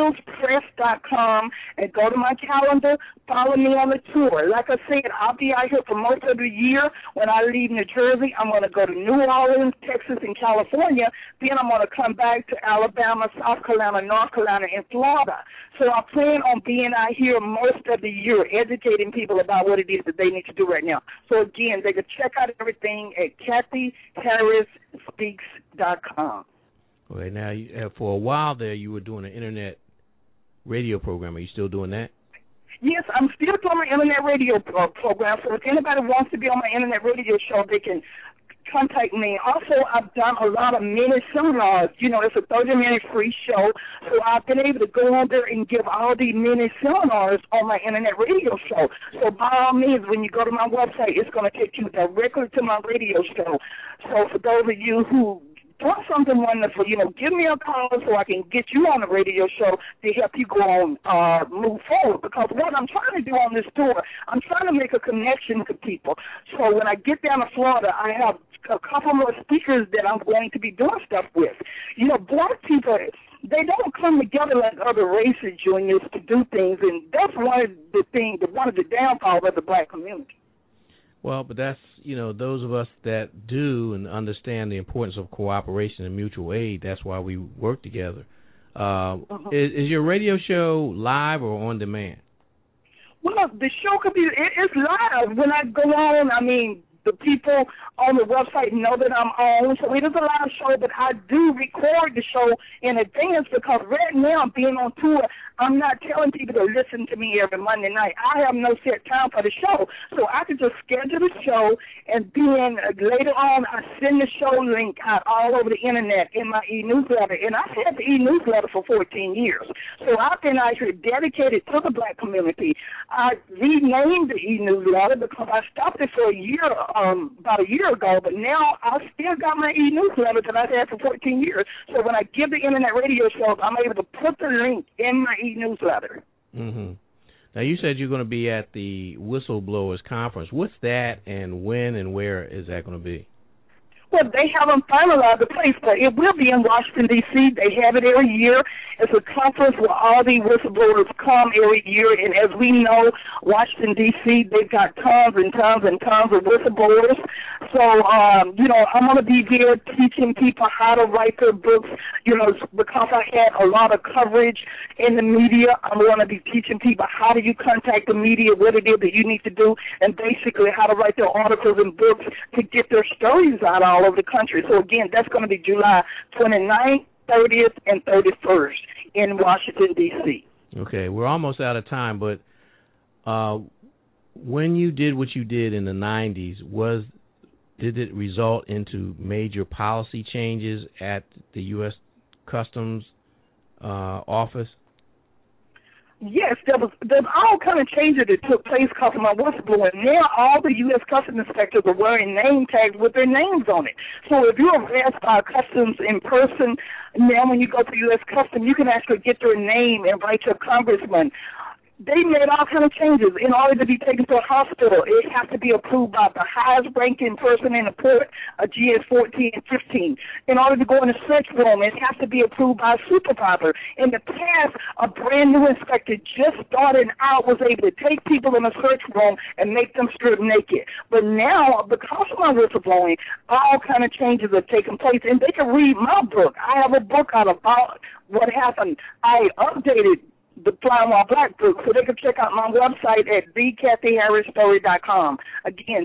angelspress.com, and go to my calendar, follow me on the tour. Like I said, I'll be out here for most of the year. When I leave New Jersey, I'm going to go to New Orleans, Texas, and California. Then I'm going to come back to Alabama, South Carolina, North Carolina, and Florida. So I plan on being out here most of the year, educating people about what it is that they need to do right now. So, again, they can check out everything at KathyHarrisSpeaks.com. Okay, now, for a while there, you were doing an internet radio program. Are you still doing that? Yes, I'm still doing my internet radio program. So if anybody wants to be on my internet radio show, they can contact me. Also, I've done a lot of mini seminars. It's a 30-minute free show, so I've been able to go on there and give all these mini seminars on my internet radio show. So by all means, when you go to my website, it's going to take you directly to my radio show. So for those of you who doing something wonderful, give me a call so I can get you on the radio show to help you go on, move forward. Because what I'm trying to do on this tour, I'm trying to make a connection to people. So when I get down to Florida, I have a couple more speakers that I'm going to be doing stuff with. Black people, they don't come together like other races, Juniors, to do things, and that's one of the downfalls of the black community. Well, but that's, those of us that do and understand the importance of cooperation and mutual aid, that's why we work together. Is your radio show live or on demand? Well, the show could be, it's live. When I go on, the people on the website know that I'm on, so it is a live show, but I do record the show in advance, because right now, being on tour, I'm not telling people to listen to me every Monday night. I have no set time for the show, so I can just schedule the show, and then later on, I send the show link out all over the internet in my e-newsletter, and I've had the e-newsletter for 14 years. So I've been out here dedicated to the black community. I renamed the e-newsletter because I stopped it for a year, about a year ago, but now I still got my e-newsletter that I've had for 14 years. So when I give the internet radio shows, I'm able to put the link in my e-newsletter. Now, you said you're going to be at the Whistleblowers Conference. What's that, and when and where is that going to be? Well, they haven't finalized the place, but it will be in Washington, D.C. They have it every year. It's a conference where all the whistleblowers come every year, and as we know, Washington, D.C., they've got tons and tons and tons of whistleblowers. So, I'm going to be there teaching people how to write their books, because I had a lot of coverage in the media. I'm going to be teaching people how do you contact the media, what it is that you need to do, and basically how to write their articles and books to get their stories out all over the country. So, again, that's going to be July 29th, 30th, and 31st in Washington, D.C. Okay, we're almost out of time, but when you did what you did in the 90s, did it result into major policy changes at the U.S. Customs office? Yes, there's all kind of changes that took place because of my whistleblowing. Now all the U.S. Customs inspectors are wearing name tags with their names on it. So if you're arrested by Customs in person, now when you go to U.S. Customs, you can actually get their name and write your congressman. They made all kind of changes. In order to be taken to a hospital, it has to be approved by the highest ranking person in the port, a GS 14 and 15. In order to go in the search room, it has to be approved by a supervisor. In the past, a brand new inspector just starting out was able to take people in a search room and make them strip naked. But now, because of my whistleblowing, all kind of changes are taking place, and they can read my book. I have a book out about what happened. I updated the Flying While Black book, so they can check out my website at thekathyharrisstory.com. Again,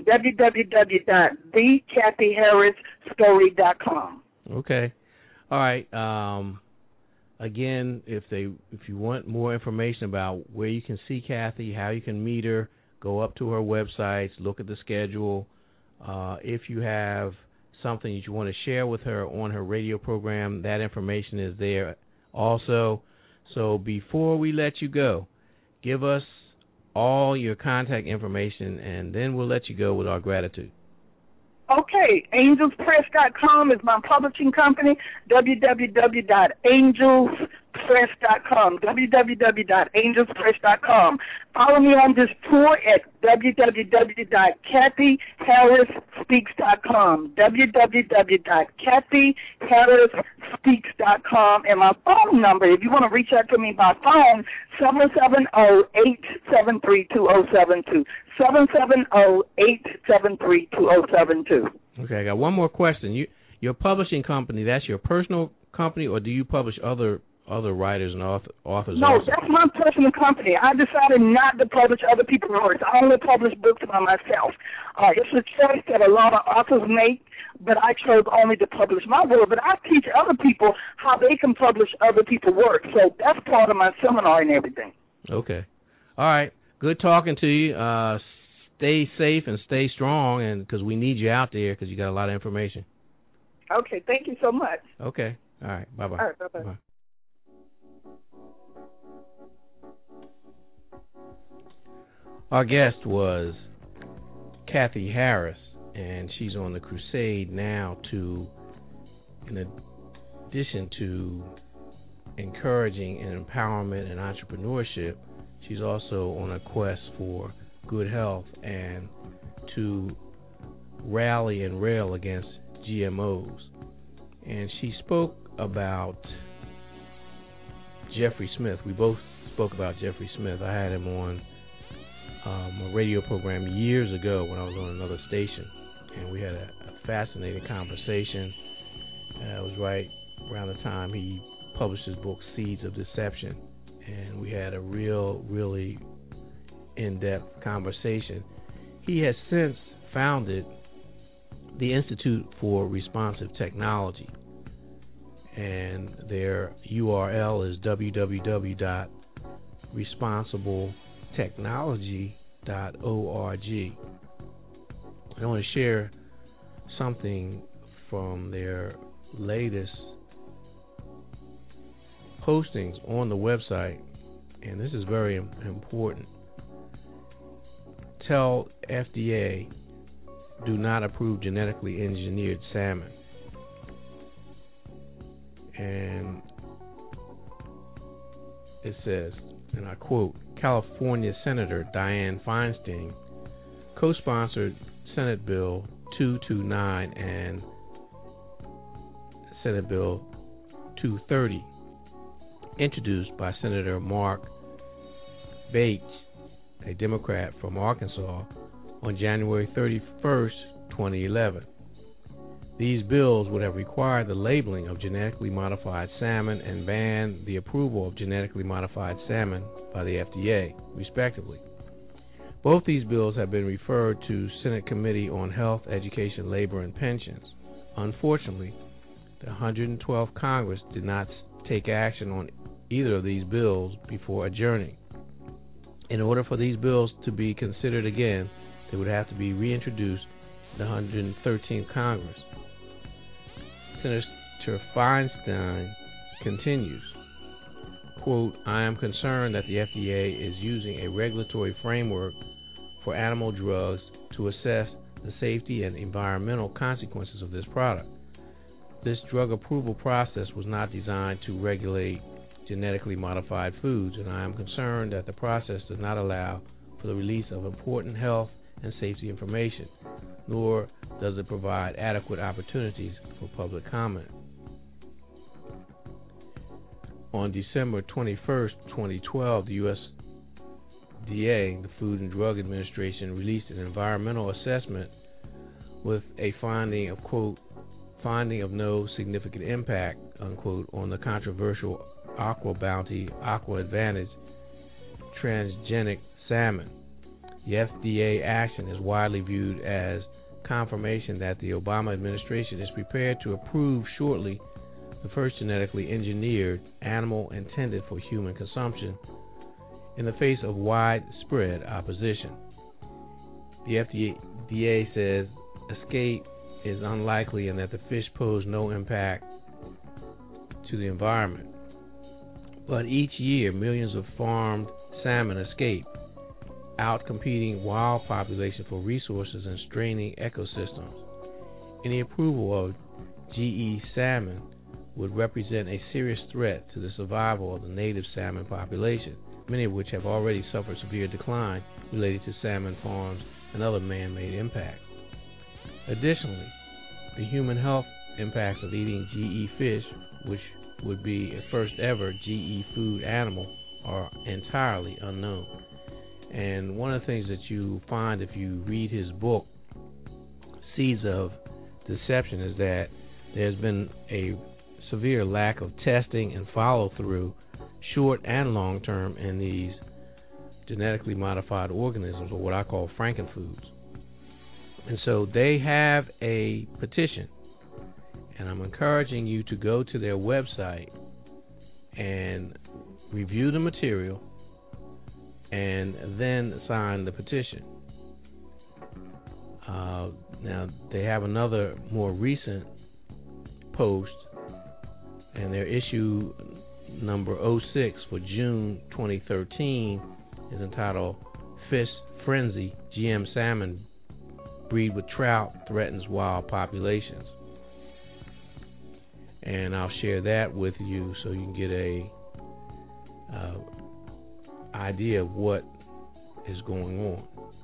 www.thekathyharrisstory.com. Okay. All right. Again, if you want more information about where you can see Kathy, how you can meet her, go up to her websites, look at the schedule. If you have something that you want to share with her on her radio program, that information is there also. So before we let you go, give us all your contact information, and then we'll let you go with our gratitude. Okay, angelspress.com is my publishing company, www.angelspress.com, www.angelspress.com. Follow me on this tour at www.kathyharrisspeaks.com, www.kathyharrisspeaks.com, and my phone number, if you want to reach out to me by phone, 770-873-2072, 770-873-2072. Okay, I got one more question. Your publishing company, that's your personal company, or do you publish other writers and authors? No, also? That's my personal company. I decided not to publish other people's works. I only publish books by myself. It's a choice that a lot of authors make, but I chose only to publish my work. But I teach other people how they can publish other people's work. So that's part of my seminar and everything. Okay. All right. Good talking to you. Stay safe and stay strong, and because we need you out there because you got a lot of information. Okay. Thank you so much. Okay. All right. Bye-bye. All right. Bye-bye. Bye. Our guest was Kathy Harris, and she's on the crusade now to, in addition to encouraging and empowerment and entrepreneurship, she's also on a quest for good health and to rally and rail against GMOs. And she spoke about Jeffrey Smith. We both spoke about Jeffrey Smith. I had him on a radio program years ago when I was on another station, and we had a fascinating conversation. It was right around the time he published his book Seeds of Deception, and we had a really in-depth conversation. He has since founded the Institute for Responsive Technology, and their URL is www.responsibletechnology.org. I want to share something from their latest postings on the website, and this is very important. Tell FDA do not approve genetically engineered salmon. And it says, and I quote, California Senator Dianne Feinstein co-sponsored Senate Bill 229 and Senate Bill 230, introduced by Senator Mark Bates, a Democrat from Arkansas, on January 31st, 2011. These bills would have required the labeling of genetically modified salmon and banned the approval of genetically modified salmon by the FDA, respectively. Both these bills have been referred to Senate Committee on Health, Education, Labor, and Pensions. Unfortunately, the 112th Congress did not take action on either of these bills before adjourning. In order for these bills to be considered again, they would have to be reintroduced in the 113th Congress. Senator Feinstein continues, quote, I am concerned that the FDA is using a regulatory framework for animal drugs to assess the safety and environmental consequences of this product. This drug approval process was not designed to regulate genetically modified foods, and I am concerned that the process does not allow for the release of important health and safety information, nor does it provide adequate opportunities for public comment. On December 21st, 2012, the USDA, the Food and Drug Administration, released an environmental assessment with a finding of, quote, finding of no significant impact, unquote, on the controversial Aqua Bounty, Aqua Advantage transgenic salmon. The FDA action is widely viewed as confirmation that the Obama administration is prepared to approve shortly the first genetically engineered animal intended for human consumption in the face of widespread opposition. The FDA says escape is unlikely and that the fish pose no impact to the environment. But each year, millions of farmed salmon escape, outcompeting wild population for resources and straining ecosystems. Any approval of GE salmon would represent a serious threat to the survival of the native salmon population, many of which have already suffered severe decline related to salmon farms and other man-made impacts. Additionally, the human health impacts of eating GE fish, which would be a first ever GE food animal, are entirely unknown. And one of the things that you find if you read his book, Seeds of Deception, is that there's been a severe lack of testing and follow-through, short and long term, in these genetically modified organisms, or what I call frankenfoods. And so they have a petition, and I'm encouraging you to go to their website and review the material and then sign the petition. Now, they have another more recent post, and their issue number 06 for June 2013 is entitled Fish Frenzy, GM Salmon Breed with Trout Threatens Wild Populations. And I'll share that with you so you can get a idea of what is going on.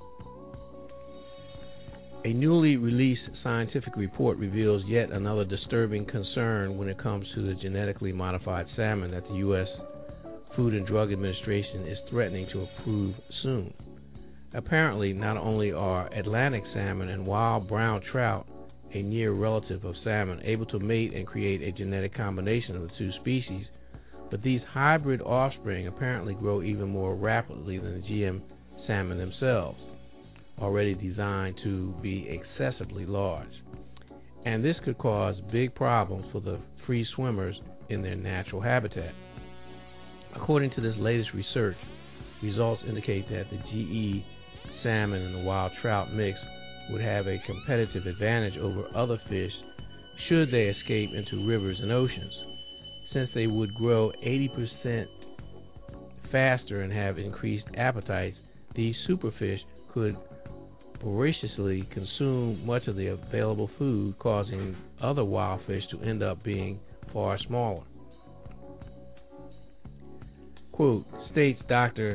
A newly released scientific report reveals yet another disturbing concern when it comes to the genetically modified salmon that the U.S. Food and Drug Administration is threatening to approve soon. Apparently, not only are Atlantic salmon and wild brown trout, a near relative of salmon, able to mate and create a genetic combination of the two species, but these hybrid offspring apparently grow even more rapidly than the GM salmon themselves, already designed to be excessively large. And this could cause big problems for the free swimmers in their natural habitat. According to this latest research, results indicate that the GE salmon and the wild trout mix would have a competitive advantage over other fish should they escape into rivers and oceans. Since they would grow 80% faster and have increased appetites, these superfish could voraciously consume much of the available food, causing other wild fish to end up being far smaller. Quote, states Dr.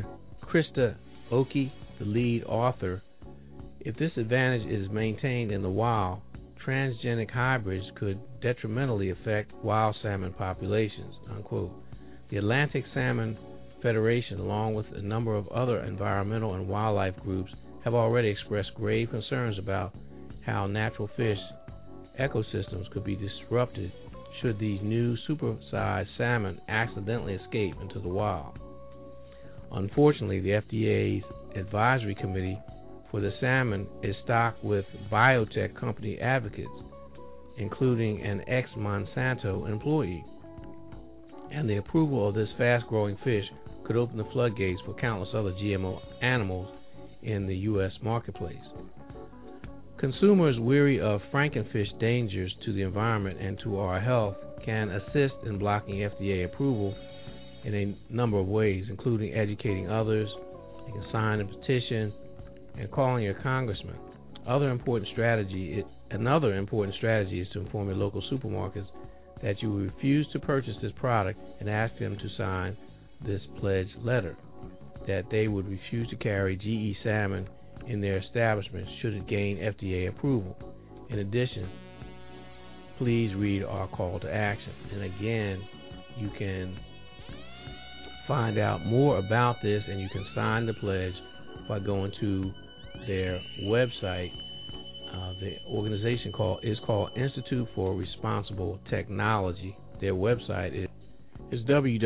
Krista Oki, the lead author, if this advantage is maintained in the wild, transgenic hybrids could detrimentally affect wild salmon populations, unquote. The Atlantic Salmon Federation, along with a number of other environmental and wildlife groups, have already expressed grave concerns about how natural fish ecosystems could be disrupted should these new supersized salmon accidentally escape into the wild. Unfortunately, the FDA's advisory committee for the salmon is stocked with biotech company advocates, including an ex-Monsanto employee, and the approval of this fast-growing fish could open the floodgates for countless other GMO animals in the U.S. marketplace. Consumers weary of frankenfish dangers to the environment and to our health can assist in blocking FDA approval in a number of ways, including educating others. You can sign a petition and calling your congressman. Another important strategy is to inform your local supermarkets that you will refuse to purchase this product and ask them to sign this pledge letter, that they would refuse to carry GE salmon in their establishments should it gain FDA approval. In addition, please read our call to action. And again, you can find out more about this and you can sign the pledge by going to their website. The organization is called Institute for Responsible Technology. Their website is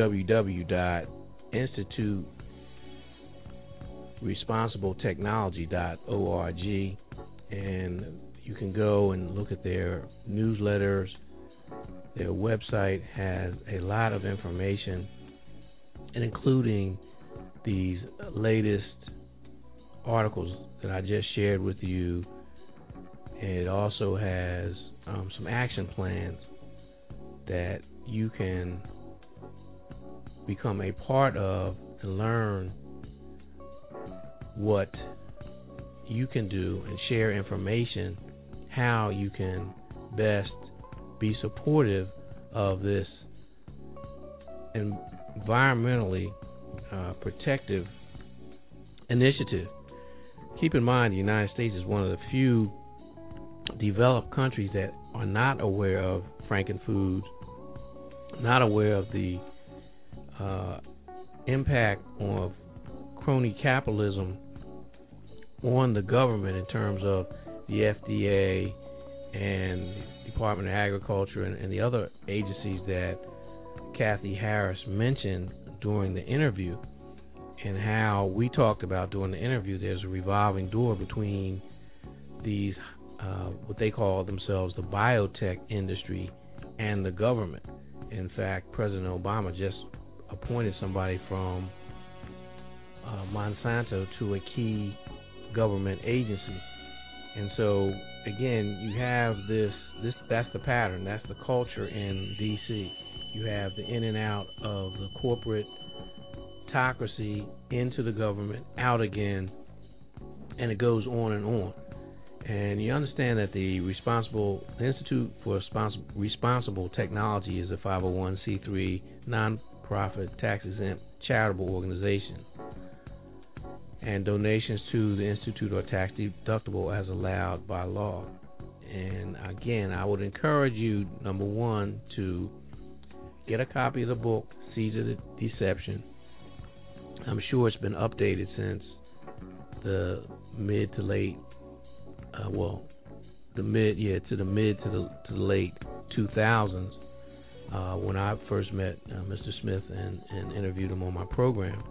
www.instituteresponsibletechnology.org, and you can go and look at their newsletters. Their website has a lot of information, and including these latest articles that I just shared with you. It also has some action plans that you can become a part of and learn what you can do and share information how you can best be supportive of this environmentally protective initiative. Keep in mind, the United States is one of the few developed countries that are not aware of frankenfoods, not aware of the impact of crony capitalism on the government in terms of the FDA and the Department of Agriculture and the other agencies that Kathy Harris mentioned during the interview, and how we talked about during the interview there's a revolving door between these what they call themselves the biotech industry and the government. In fact, President Obama just appointed somebody from Monsanto to a key government agency. And so again, you have this that's the pattern, that's the culture in DC. You have the in and out of the corporate autocracy into the government, out again, and it goes on and on. And you understand that the Institute for Responsible Technology is a 501c3 non-profit, tax-exempt charitable organization, and donations to the institute are tax deductible as allowed by law. And again, I would encourage you, number one, to get a copy of the book Seeds of the Deception. I'm sure it's been updated since the mid to late to the late 2000s when I first met Mr. Smith and interviewed him on my program,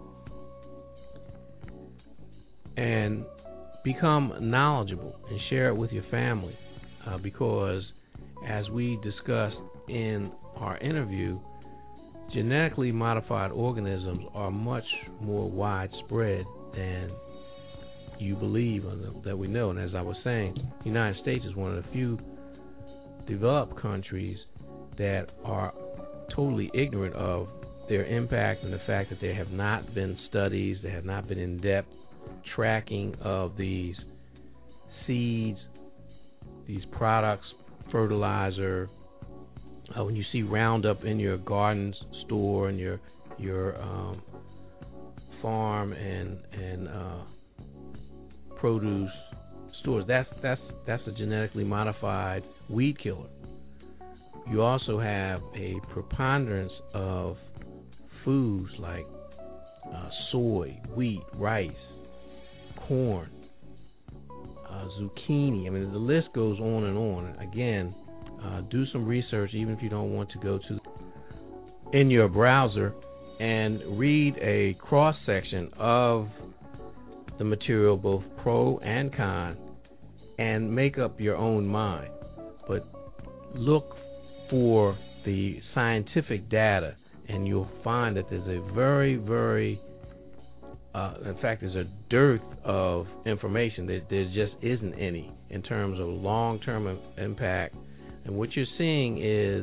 and become knowledgeable and share it with your family, because as we discussed in our interview, genetically modified organisms are much more widespread than you believe that we know. And as I was saying, the United States is one of the few developed countries that are totally ignorant of their impact and the fact that there have not been studies, there have not been in-depth tracking of these seeds, these products, fertilizer. When you see Roundup in your garden store and your farm and produce stores. That's a genetically modified weed killer. You also have a preponderance of foods like soy, wheat, rice, corn, zucchini. I mean, the list goes on and on. Again, do some research, even if you don't want to go to in your browser and read a cross section of the material, both pro and con, and make up your own mind. But look for the scientific data, and you'll find that there's a very, very in fact, there's a dearth of information. There just isn't any in terms of long-term impact. And what you're seeing is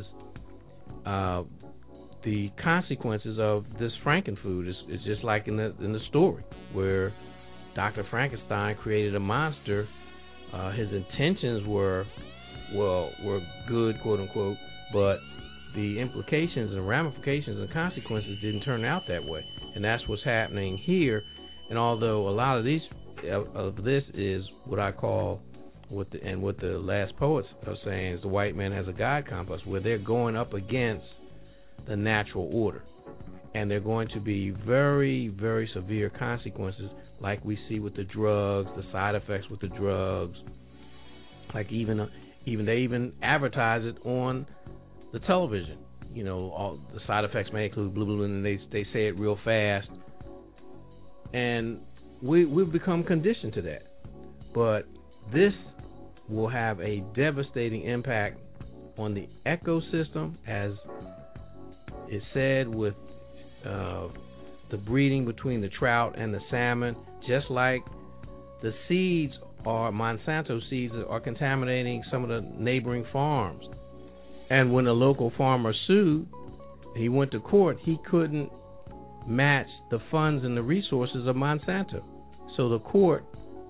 the consequences of this Frankenfood. It's just like in the story where Dr. Frankenstein created a monster. His intentions were good, quote unquote, but the implications and ramifications and consequences didn't turn out that way. And that's what's happening here. And although a lot of this is what I call what the last poets are saying is the white man has a God complex, where they're going up against the natural order, and they're going to be very, very severe consequences, like we see with the drugs, the side effects with the drugs. Like even they even advertise it on the television. You know, all the side effects may include blah, blah, blah, and they say it real fast. And we've become conditioned to that. But this will have a devastating impact on the ecosystem, as is said, with the breeding between the trout and the salmon, just like the seeds are Monsanto seeds that are contaminating some of the neighboring farms. And when a local farmer sued, he went to court, he couldn't match the funds and the resources of Monsanto. So the court,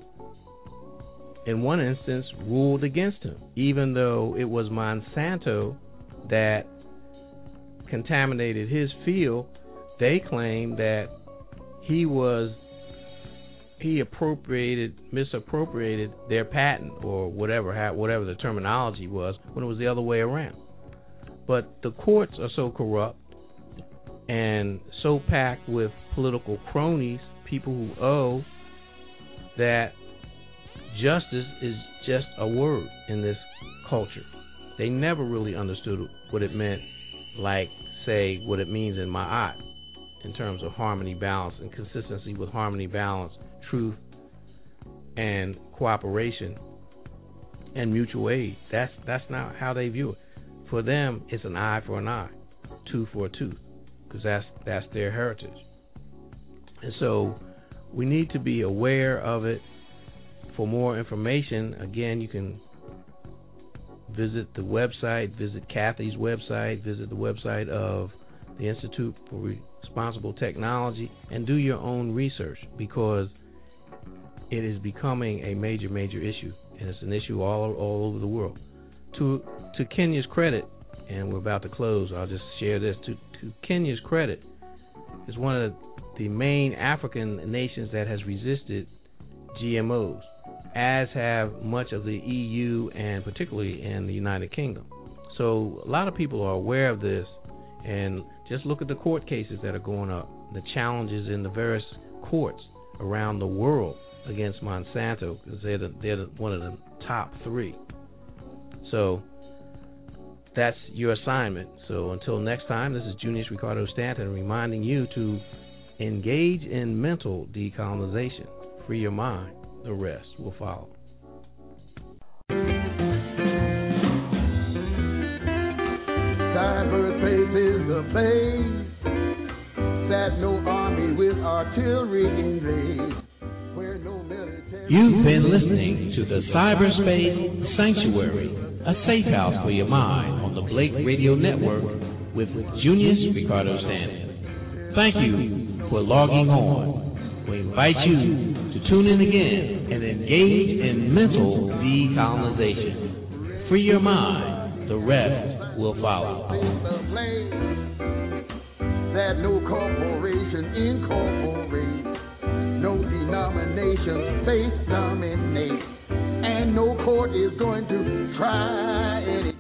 in one instance, ruled against him, even though it was Monsanto that contaminated his field. They claimed that he misappropriated their patent or whatever the terminology was, when it was the other way around. But the courts are so corrupt and so packed with political cronies, people who owe, that justice is just a word in this culture. They never really understood what it meant, like, say, what it means in Ma'at, in terms of harmony, balance, and consistency with harmony, balance, truth, and cooperation, and mutual aid. That's not how they view it. For them, it's an eye for an eye, tooth for a tooth, because that's their heritage. And so we need to be aware of it. For more information, again, you can visit the website, visit Kathy's website, visit the website of the Institute for Responsible Technology, and do your own research, because it is becoming a major, major issue, and it's an issue all over the world. To Kenya's credit, and we're about to close, I'll just share this. To Kenya's credit, is one of the main African nations that has resisted GMOs, as have much of the EU and particularly in the United Kingdom. So a lot of people are aware of this, and just look at the court cases that are going up, the challenges in the various courts around the world against Monsanto, because they're one of the top three. So that's your assignment. So until next time, this is Junius Ricardo Stanton reminding you to engage in mental decolonization. Free your mind. The rest will follow. Cyberspace is the place that no army with artillery invades. Where no military. You've been listening to the Cyberspace Sanctuary, a safe house for your mind on the Blake Radio Network with Junius Ricardo Stanton. Thank you for logging on. We invite you to tune in again and engage in mental decolonization. Free your mind, the rest will follow. That no corporation incorporates. no denomination, faith dominate, and no court is going to try any.